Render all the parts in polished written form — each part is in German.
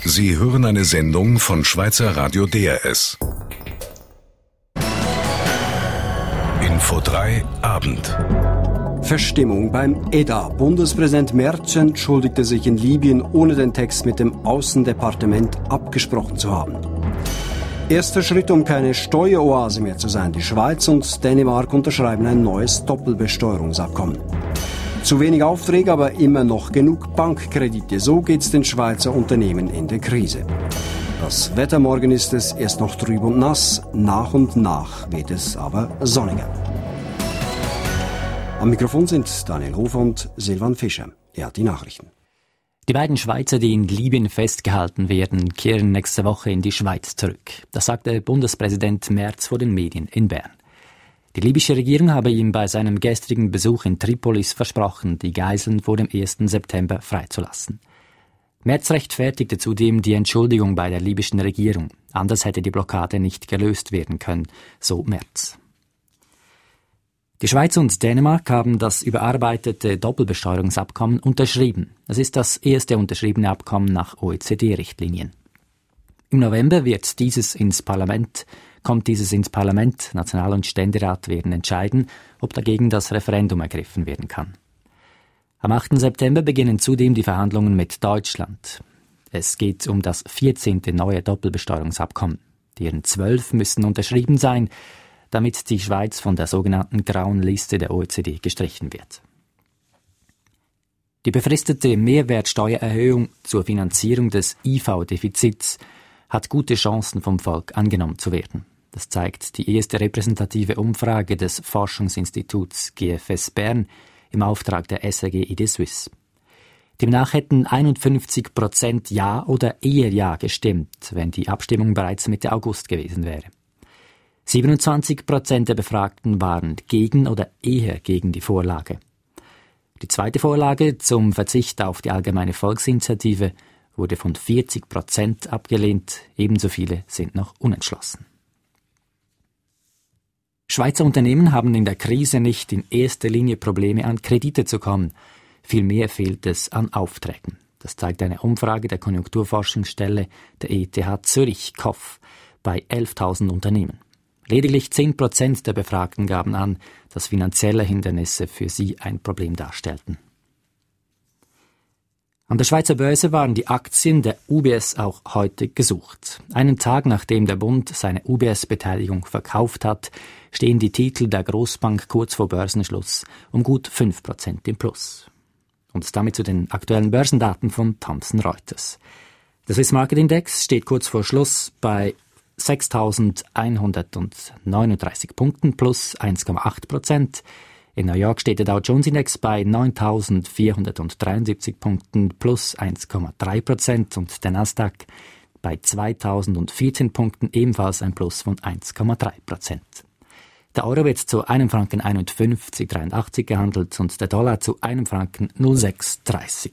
Sie hören eine Sendung von Schweizer Radio DRS. Info 3 Abend. Verstimmung beim EDA. Bundespräsident Merz entschuldigte sich in Libyen, ohne den Text mit dem Außendepartement abgesprochen zu haben. Erster Schritt, um keine Steueroase mehr zu sein. Die Schweiz und Dänemark unterschreiben ein neues Doppelbesteuerungsabkommen. Zu wenig Aufträge, aber immer noch genug Bankkredite. So geht's den Schweizer Unternehmen in der Krise. Das Wetter morgen ist es erst noch trüb und nass. Nach und nach wird es aber sonniger. Am Mikrofon sind Daniel Hofer und Silvan Fischer. Er hat die Nachrichten. Die beiden Schweizer, die in Libyen festgehalten werden, kehren nächste Woche in die Schweiz zurück. Das sagte Bundespräsident Merz vor den Medien in Bern. Die libysche Regierung habe ihm bei seinem gestrigen Besuch in Tripolis versprochen, die Geiseln vor dem 1. September freizulassen. Merz rechtfertigte zudem die Entschuldigung bei der libyschen Regierung. Anders hätte die Blockade nicht gelöst werden können, so Merz. Die Schweiz und Dänemark haben das überarbeitete Doppelbesteuerungsabkommen unterschrieben. Es ist das erste unterschriebene Abkommen nach OECD-Richtlinien. Im November kommt dieses ins Parlament. National- und Ständerat werden entscheiden, ob dagegen das Referendum ergriffen werden kann. Am 8. September beginnen zudem die Verhandlungen mit Deutschland. Es geht um das 14. neue Doppelbesteuerungsabkommen. Deren 12 müssen unterschrieben sein, damit die Schweiz von der sogenannten grauen Liste der OECD gestrichen wird. Die befristete Mehrwertsteuererhöhung zur Finanzierung des IV-Defizits hat gute Chancen vom Volk angenommen zu werden. Das zeigt die erste repräsentative Umfrage des Forschungsinstituts GFS Bern im Auftrag der SRG Idésuisse. Demnach hätten 51% Ja oder eher Ja gestimmt, wenn die Abstimmung bereits Mitte August gewesen wäre. 27% der Befragten waren gegen oder eher gegen die Vorlage. Die zweite Vorlage zum Verzicht auf die allgemeine Volksinitiative wurde von 40% abgelehnt, ebenso viele sind noch unentschlossen. Schweizer Unternehmen haben in der Krise nicht in erster Linie Probleme, an Kredite zu kommen. Vielmehr fehlt es an Aufträgen. Das zeigt eine Umfrage der Konjunkturforschungsstelle der ETH Zürich KOF bei 11.000 Unternehmen. Lediglich 10% der Befragten gaben an, dass finanzielle Hindernisse für sie ein Problem darstellten. An der Schweizer Börse waren die Aktien der UBS auch heute gesucht. Einen Tag nachdem der Bund seine UBS-Beteiligung verkauft hat, stehen die Titel der Grossbank kurz vor Börsenschluss um gut 5% im Plus. Und damit zu den aktuellen Börsendaten von Thomson Reuters. Der Swiss Market Index steht kurz vor Schluss bei 6.139 Punkten plus 1,8%. In New York steht der Dow Jones Index bei 9.473 Punkten plus 1,3% und der Nasdaq bei 2.014 Punkten ebenfalls ein Plus von 1,3%. Der Euro wird zu einem Franken 51,83 gehandelt und der Dollar zu einem Franken 0,630.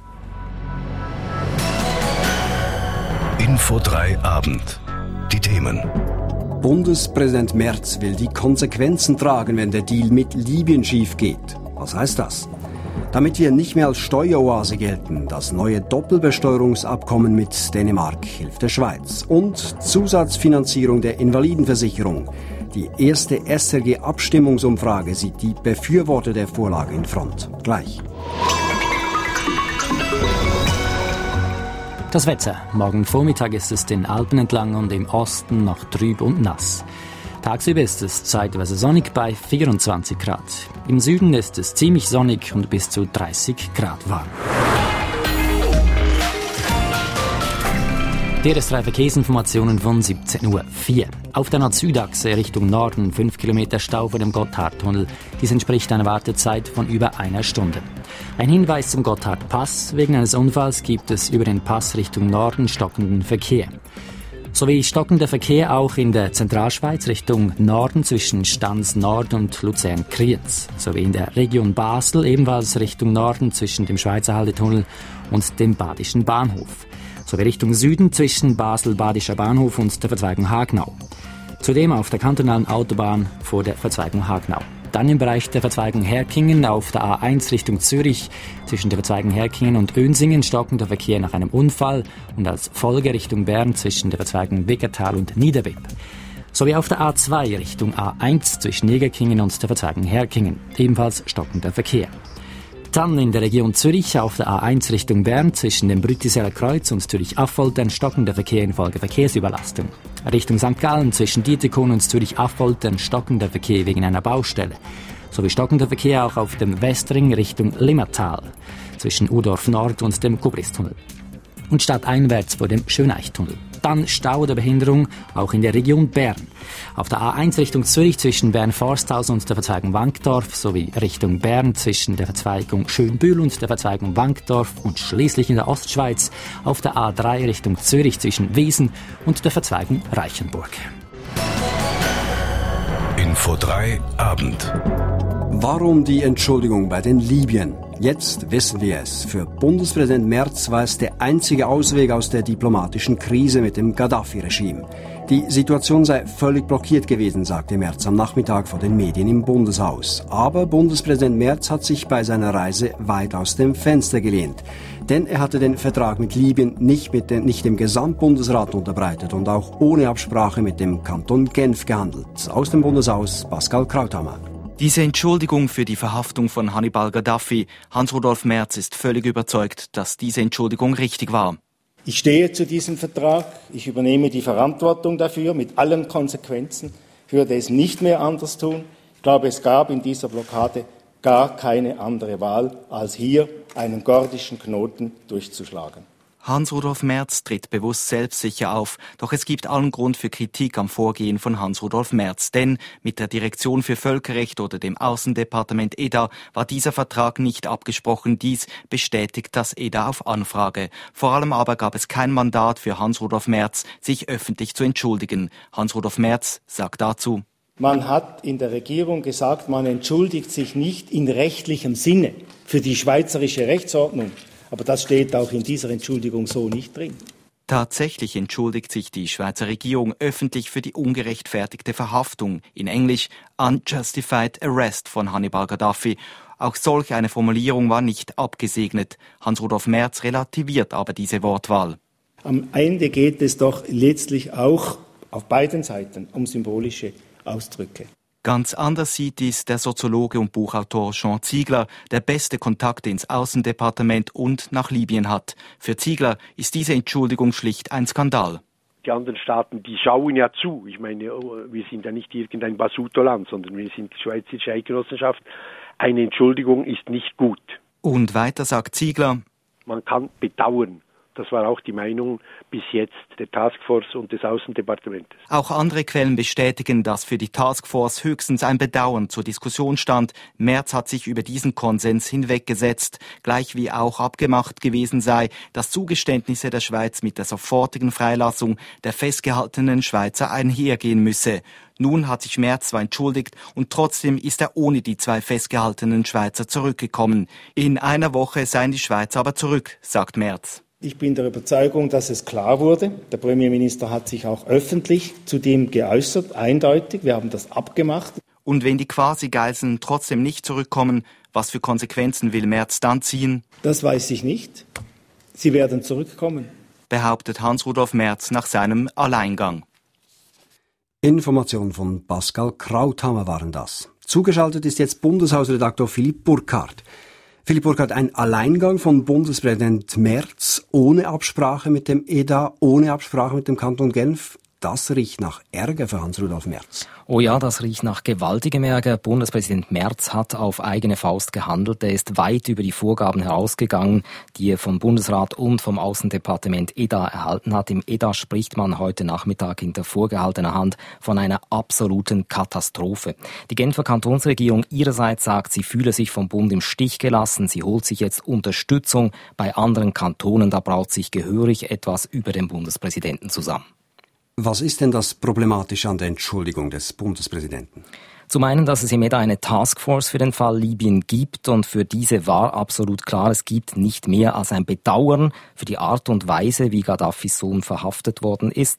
Info 3 Abend. Die Themen. Bundespräsident Merz will die Konsequenzen tragen, wenn der Deal mit Libyen schief geht. Was heißt das? Damit wir nicht mehr als Steueroase gelten, das neue Doppelbesteuerungsabkommen mit Dänemark hilft der Schweiz. Und Zusatzfinanzierung der Invalidenversicherung. Die erste SRG-Abstimmungsumfrage sieht die Befürworter der Vorlage in Front. Gleich. Das Wetter. Morgen Vormittag ist es den Alpen entlang und im Osten noch trüb und nass. Tagsüber ist es zeitweise sonnig bei 24 Grad. Im Süden ist es ziemlich sonnig und bis zu 30 Grad warm. DRS3 Verkehrsinformationen von 17.04 Uhr. Auf der Nord-Süd-Achse Richtung Norden 5 Kilometer Stau vor dem Gotthardtunnel. Dies entspricht einer Wartezeit von über einer Stunde. Ein Hinweis zum Gotthardpass. Wegen eines Unfalls gibt es über den Pass Richtung Norden stockenden Verkehr. Sowie stockender Verkehr auch in der Zentralschweiz Richtung Norden zwischen Stans Nord und Luzern-Kriens. Sowie in der Region Basel ebenfalls Richtung Norden zwischen dem Schweizer Haldetunnel und dem Badischen Bahnhof. Sowie Richtung Süden zwischen Basel-Badischer Bahnhof und der Verzweigung Hagnau. Zudem auf der kantonalen Autobahn vor der Verzweigung Hagnau. Dann im Bereich der Verzweigung Herkingen auf der A1 Richtung Zürich. Zwischen der Verzweigung Herkingen und Önsingen stockender Verkehr nach einem Unfall und als Folge Richtung Bern zwischen der Verzweigung Wiggertal und Niederwipp. Sowie auf der A2 Richtung A1 zwischen Negerkingen und der Verzweigung Herkingen. Ebenfalls stockender Verkehr. Dann in der Region Zürich auf der A1 Richtung Bern zwischen dem Brütiseler Kreuz und Zürich-Affoltern stockender Verkehr infolge Verkehrsüberlastung. Richtung St. Gallen zwischen Dietikon und Zürich-Affoltern stockender Verkehr wegen einer Baustelle. Sowie stockender Verkehr auch auf dem Westring Richtung Limmatal zwischen Udorf Nord und dem Kubristunnel. Und stadteinwärts vor dem Schöneichtunnel. Dann Stau oder Behinderung auch in der Region Bern. Auf der A1 Richtung Zürich zwischen Bern-Forsthaus und der Verzweigung Wankdorf sowie Richtung Bern zwischen der Verzweigung Schönbühl und der Verzweigung Wankdorf und schließlich in der Ostschweiz auf der A3 Richtung Zürich zwischen Wiesen und der Verzweigung Reichenburg. Info 3 Abend. Warum die Entschuldigung bei den Libyern? Jetzt wissen wir es. Für Bundespräsident Merz war es der einzige Ausweg aus der diplomatischen Krise mit dem Gaddafi-Regime. Die Situation sei völlig blockiert gewesen, sagte Merz am Nachmittag vor den Medien im Bundeshaus. Aber Bundespräsident Merz hat sich bei seiner Reise weit aus dem Fenster gelehnt. Denn er hatte den Vertrag mit Libyen nicht dem Gesamtbundesrat unterbreitet und auch ohne Absprache mit dem Kanton Genf gehandelt. Aus dem Bundeshaus Pascal Krauthammer. Diese Entschuldigung für die Verhaftung von Hannibal Gaddafi, Hans-Rudolf Merz ist völlig überzeugt, dass diese Entschuldigung richtig war. Ich stehe zu diesem Vertrag, ich übernehme die Verantwortung dafür mit allen Konsequenzen, ich würde es nicht mehr anders tun. Ich glaube, es gab in dieser Blockade gar keine andere Wahl, als hier einen gordischen Knoten durchzuschlagen. Hans-Rudolf Merz tritt bewusst selbstsicher auf, doch es gibt allen Grund für Kritik am Vorgehen von Hans-Rudolf Merz, denn mit der Direktion für Völkerrecht oder dem Außendepartement EDA war dieser Vertrag nicht abgesprochen. Dies bestätigt das EDA auf Anfrage. Vor allem aber gab es kein Mandat für Hans-Rudolf Merz, sich öffentlich zu entschuldigen. Hans-Rudolf Merz sagt dazu: Man hat in der Regierung gesagt, man entschuldigt sich nicht in rechtlichem Sinne für die schweizerische Rechtsordnung. Aber das steht auch in dieser Entschuldigung so nicht drin. Tatsächlich entschuldigt sich die Schweizer Regierung öffentlich für die ungerechtfertigte Verhaftung, in Englisch Unjustified Arrest von Hannibal Gaddafi. Auch solch eine Formulierung war nicht abgesegnet. Hans-Rudolf Merz relativiert aber diese Wortwahl. Am Ende geht es doch letztlich auch auf beiden Seiten um symbolische Ausdrücke. Ganz anders sieht dies der Soziologe und Buchautor Jean Ziegler, der beste Kontakte ins Außendepartement und nach Libyen hat. Für Ziegler ist diese Entschuldigung schlicht ein Skandal. Die anderen Staaten, die schauen ja zu. Ich meine, wir sind ja nicht irgendein Basutoland, sondern wir sind die Schweizerische Eidgenossenschaft. Eine Entschuldigung ist nicht gut. Und weiter sagt Ziegler: Man kann bedauern. Das war auch die Meinung bis jetzt der Taskforce und des Außendepartements. Auch andere Quellen bestätigen, dass für die Taskforce höchstens ein Bedauern zur Diskussion stand. Merz hat sich über diesen Konsens hinweggesetzt, gleich wie auch abgemacht gewesen sei, dass Zugeständnisse der Schweiz mit der sofortigen Freilassung der festgehaltenen Schweizer einhergehen müsse. Nun hat sich Merz zwar entschuldigt und trotzdem ist er ohne die 2 festgehaltenen Schweizer zurückgekommen. In einer Woche seien die Schweizer aber zurück, sagt Merz. Ich bin der Überzeugung, dass es klar wurde. Der Premierminister hat sich auch öffentlich zu dem geäußert, eindeutig. Wir haben das abgemacht. Und wenn die Quasi-Geiseln trotzdem nicht zurückkommen, was für Konsequenzen will Merz dann ziehen? Das weiß ich nicht. Sie werden zurückkommen, behauptet Hans-Rudolf Merz nach seinem Alleingang. Informationen von Pascal Krauthammer waren das. Zugeschaltet ist jetzt Bundeshausredaktor Philipp Burkhardt. Philipp Burkhardt, ein Alleingang von Bundespräsident Merz ohne Absprache mit dem EDA, ohne Absprache mit dem Kanton Genf. Das riecht nach Ärger für Hans-Rudolf Merz. Oh ja, das riecht nach gewaltigem Ärger. Bundespräsident Merz hat auf eigene Faust gehandelt. Er ist weit über die Vorgaben herausgegangen, die er vom Bundesrat und vom Außendepartement EDA erhalten hat. Im EDA spricht man heute Nachmittag hinter vorgehaltener Hand von einer absoluten Katastrophe. Die Genfer Kantonsregierung ihrerseits sagt, sie fühle sich vom Bund im Stich gelassen. Sie holt sich jetzt Unterstützung bei anderen Kantonen. Da braut sich gehörig etwas über den Bundespräsidenten zusammen. Was ist denn das Problematische an der Entschuldigung des Bundespräsidenten? Zum einen, dass es im EDA eine Taskforce für den Fall Libyen gibt und für diese war absolut klar, es gibt nicht mehr als ein Bedauern für die Art und Weise, wie Gaddafis Sohn verhaftet worden ist.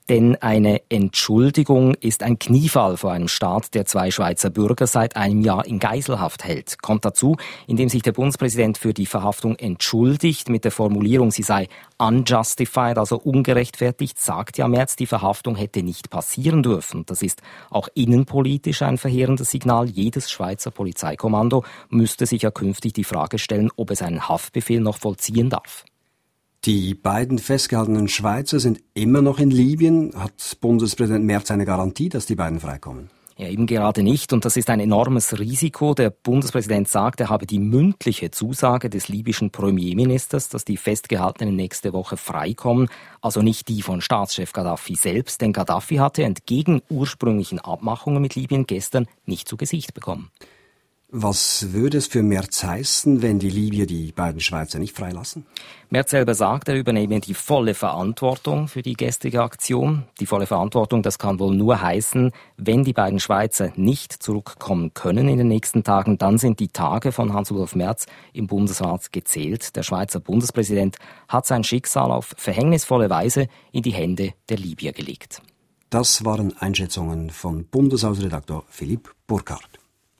Denn eine Entschuldigung ist ein Kniefall vor einem Staat, der 2 Schweizer Bürger seit einem Jahr in Geiselhaft hält. Kommt dazu, indem sich der Bundespräsident für die Verhaftung entschuldigt, mit der Formulierung, sie sei unjustified, also ungerechtfertigt, sagt ja Merz, die Verhaftung hätte nicht passieren dürfen. Das ist auch innenpolitisch ein verheerendes Signal. Jedes Schweizer Polizeikommando müsste sich ja künftig die Frage stellen, ob es einen Haftbefehl noch vollziehen darf. Die beiden festgehaltenen Schweizer sind immer noch in Libyen. Hat Bundespräsident Merz eine Garantie, dass die beiden freikommen? Ja, eben gerade nicht. Und das ist ein enormes Risiko. Der Bundespräsident sagt, er habe die mündliche Zusage des libyschen Premierministers, dass die Festgehaltenen nächste Woche freikommen. Also nicht die von Staatschef Gaddafi selbst. Denn Gaddafi hatte entgegen ursprünglichen Abmachungen mit Libyen gestern nicht zu Gesicht bekommen. Was würde es für Merz heißen, wenn die Libyer die beiden Schweizer nicht freilassen? Merz selber sagt, er übernehme die volle Verantwortung für die gestrige Aktion. Die volle Verantwortung, das kann wohl nur heißen, wenn die beiden Schweizer nicht zurückkommen können in den nächsten Tagen, dann sind die Tage von Hans-Rudolf Merz im Bundesrat gezählt. Der Schweizer Bundespräsident hat sein Schicksal auf verhängnisvolle Weise in die Hände der Libyer gelegt. Das waren Einschätzungen von Bundeshausredaktor Philipp Burkhardt.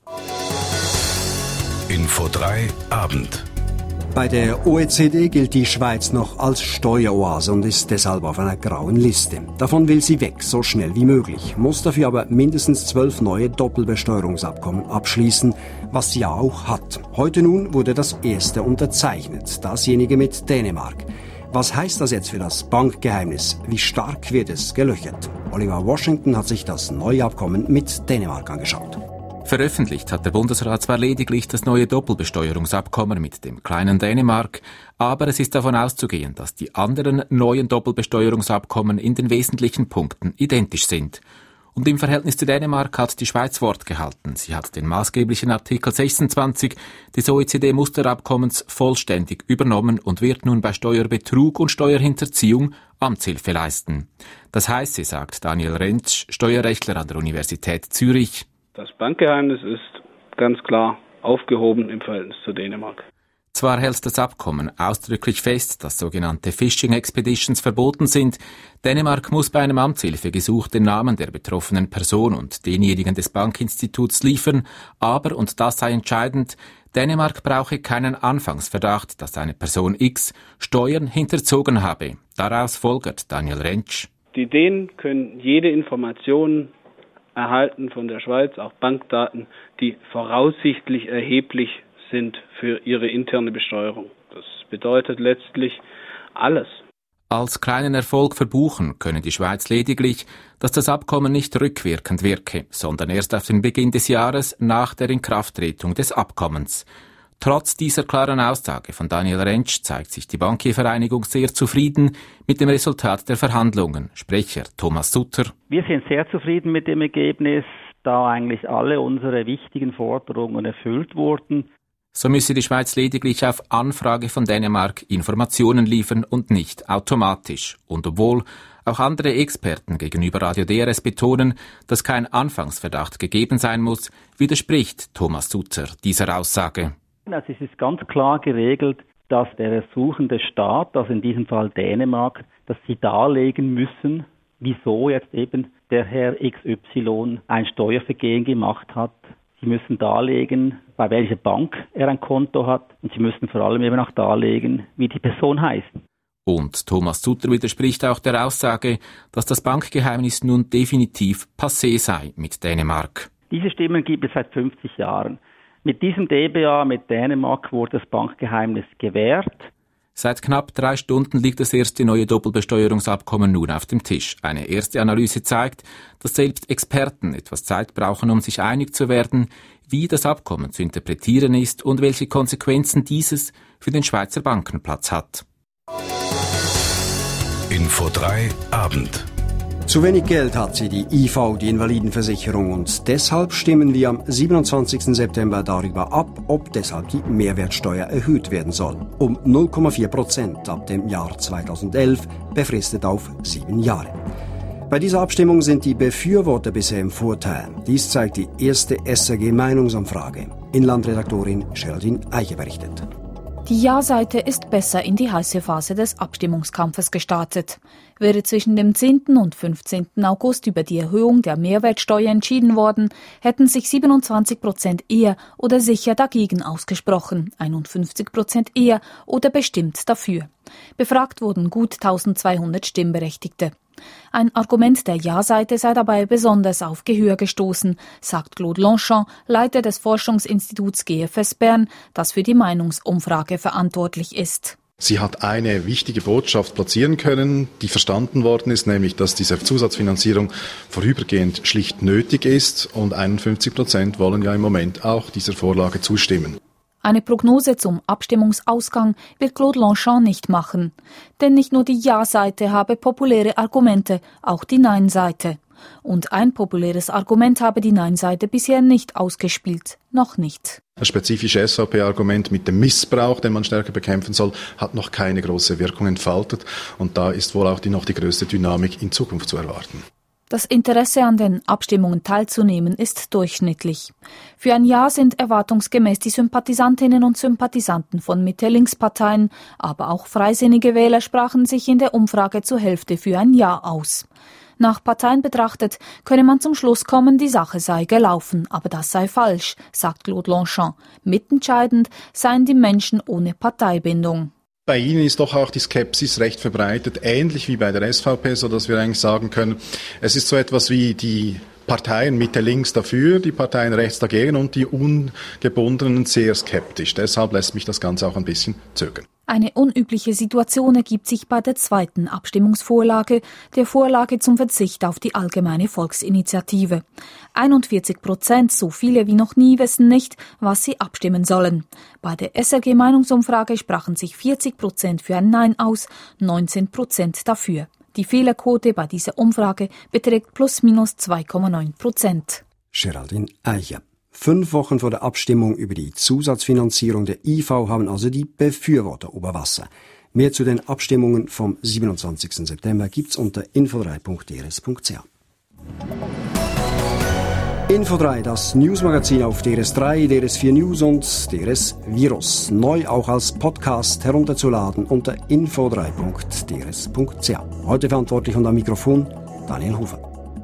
Info 3 Abend. Bei der OECD gilt die Schweiz noch als Steueroase und ist deshalb auf einer grauen Liste. Davon will sie weg, so schnell wie möglich, muss dafür aber mindestens 12 neue Doppelbesteuerungsabkommen abschließen, was sie ja auch hat. Heute nun wurde das erste unterzeichnet, dasjenige mit Dänemark. Was heißt das jetzt für das Bankgeheimnis? Wie stark wird es gelöchert? Oliver Washington hat sich das neue Abkommen mit Dänemark angeschaut. Veröffentlicht hat der Bundesrat zwar lediglich das neue Doppelbesteuerungsabkommen mit dem kleinen Dänemark, aber es ist davon auszugehen, dass die anderen neuen Doppelbesteuerungsabkommen in den wesentlichen Punkten identisch sind. Und im Verhältnis zu Dänemark hat die Schweiz Wort gehalten. Sie hat den maßgeblichen Artikel 26 des OECD-Musterabkommens vollständig übernommen und wird nun bei Steuerbetrug und Steuerhinterziehung Amtshilfe leisten. Das heiße, sagt Daniel Rentsch, Steuerrechtler an der Universität Zürich. Das Bankgeheimnis ist ganz klar aufgehoben im Verhältnis zu Dänemark. Zwar hält das Abkommen ausdrücklich fest, dass sogenannte Phishing Expeditions verboten sind. Dänemark muss bei einem Amtshilfegesuch den Namen der betroffenen Person und denjenigen des Bankinstituts liefern, aber, und das sei entscheidend, Dänemark brauche keinen Anfangsverdacht, dass eine Person X Steuern hinterzogen habe. Daraus folgert Daniel Rentsch. Die Dänen können jede Information erhalten von der Schweiz, auch Bankdaten, die voraussichtlich erheblich sind für ihre interne Besteuerung. Das bedeutet letztlich alles. Als kleinen Erfolg verbuchen können die Schweiz lediglich, dass das Abkommen nicht rückwirkend wirke, sondern erst auf den Beginn des Jahres nach der Inkrafttretung des Abkommens. Trotz dieser klaren Aussage von Daniel Rentsch zeigt sich die Bankiervereinigung sehr zufrieden mit dem Resultat der Verhandlungen. Sprecher Thomas Sutter. Wir sind sehr zufrieden mit dem Ergebnis, da eigentlich alle unsere wichtigen Forderungen erfüllt wurden. So müsse die Schweiz lediglich auf Anfrage von Dänemark Informationen liefern und nicht automatisch. Und obwohl auch andere Experten gegenüber Radio DRS betonen, dass kein Anfangsverdacht gegeben sein muss, widerspricht Thomas Sutter dieser Aussage. Also es ist ganz klar geregelt, dass der ersuchende Staat, also in diesem Fall Dänemark, dass sie darlegen müssen, wieso jetzt eben der Herr XY ein Steuervergehen gemacht hat. Sie müssen darlegen, bei welcher Bank er ein Konto hat, und sie müssen vor allem eben auch darlegen, wie die Person heißt. Und Thomas Sutter widerspricht auch der Aussage, dass das Bankgeheimnis nun definitiv passé sei mit Dänemark. Diese Stimmen gibt es seit 50 Jahren. Mit diesem DBA mit Dänemark wurde das Bankgeheimnis gewährt. Seit knapp 3 Stunden liegt das erste neue Doppelbesteuerungsabkommen nun auf dem Tisch. Eine erste Analyse zeigt, dass selbst Experten etwas Zeit brauchen, um sich einig zu werden, wie das Abkommen zu interpretieren ist und welche Konsequenzen dieses für den Schweizer Bankenplatz hat. Info 3 Abend. Zu wenig Geld hat sie, die IV, die Invalidenversicherung, und deshalb stimmen wir am 27. September darüber ab, ob deshalb die Mehrwertsteuer erhöht werden soll. Um 0,4% ab dem Jahr 2011, befristet auf 7 Jahre. Bei dieser Abstimmung sind die Befürworter bisher im Vorteil. Dies zeigt die erste SRG-Meinungsumfrage. Inlandredaktorin Geraldine Eiche berichtet. Die Ja-Seite ist besser in die heiße Phase des Abstimmungskampfes gestartet. Wäre zwischen dem 10. und 15. August über die Erhöhung der Mehrwertsteuer entschieden worden, hätten sich 27% eher oder sicher dagegen ausgesprochen, 51% eher oder bestimmt dafür. Befragt wurden gut 1200 Stimmberechtigte. Ein Argument der Ja-Seite sei dabei besonders auf Gehör gestoßen, sagt Claude Longchamp, Leiter des Forschungsinstituts GFS Bern, das für die Meinungsumfrage verantwortlich ist. Sie hat eine wichtige Botschaft platzieren können, die verstanden worden ist, nämlich, dass diese Zusatzfinanzierung vorübergehend schlicht nötig ist, und 51% wollen ja im Moment auch dieser Vorlage zustimmen. Eine Prognose zum Abstimmungsausgang wird Claude Longchamp nicht machen. Denn nicht nur die Ja-Seite habe populäre Argumente, auch die Nein-Seite. Und ein populäres Argument habe die Nein-Seite bisher nicht ausgespielt. Noch nicht. Das spezifische SVP-Argument mit dem Missbrauch, den man stärker bekämpfen soll, hat noch keine große Wirkung entfaltet. Und da ist wohl auch noch die größte Dynamik in Zukunft zu erwarten. Das Interesse an den Abstimmungen teilzunehmen ist durchschnittlich. Für ein Ja sind erwartungsgemäß die Sympathisantinnen und Sympathisanten von Mitte-Links-Parteien, aber auch freisinnige Wähler sprachen sich in der Umfrage zur Hälfte für ein Ja aus. Nach Parteien betrachtet könne man zum Schluss kommen, die Sache sei gelaufen, aber das sei falsch, sagt Claude Longchamp. Mitentscheidend seien die Menschen ohne Parteibindung. Bei Ihnen ist doch auch die Skepsis recht verbreitet, ähnlich wie bei der SVP, sodass wir eigentlich sagen können, es ist so etwas wie die Parteien Mitte links dafür, die Parteien rechts dagegen und die Ungebundenen sehr skeptisch. Deshalb lässt mich das Ganze auch ein bisschen zögern. Eine unübliche Situation ergibt sich bei der zweiten Abstimmungsvorlage, der Vorlage zum Verzicht auf die allgemeine Volksinitiative. 41%, so viele wie noch nie, wissen nicht, was sie abstimmen sollen. Bei der SRG-Meinungsumfrage sprachen sich 40% für ein Nein aus, 19% dafür. Die Fehlerquote bei dieser Umfrage beträgt +/- 2,9%. Geraldine Eicher. 5 Wochen vor der Abstimmung über die Zusatzfinanzierung der IV haben also die Befürworter Oberwasser. Mehr zu den Abstimmungen vom 27. September gibt's unter info3.drs.ch. Info3, das Newsmagazin auf DRS3, DRS4 News und DRS Virus. Neu auch als Podcast herunterzuladen unter info3.drs.ch. Heute verantwortlich und am Mikrofon Daniel Hofer.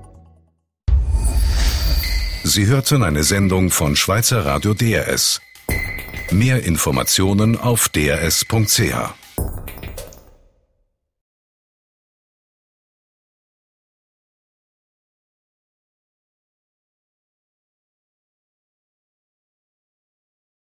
Sie hörten eine Sendung von Schweizer Radio DRS. Mehr Informationen auf drs.ch.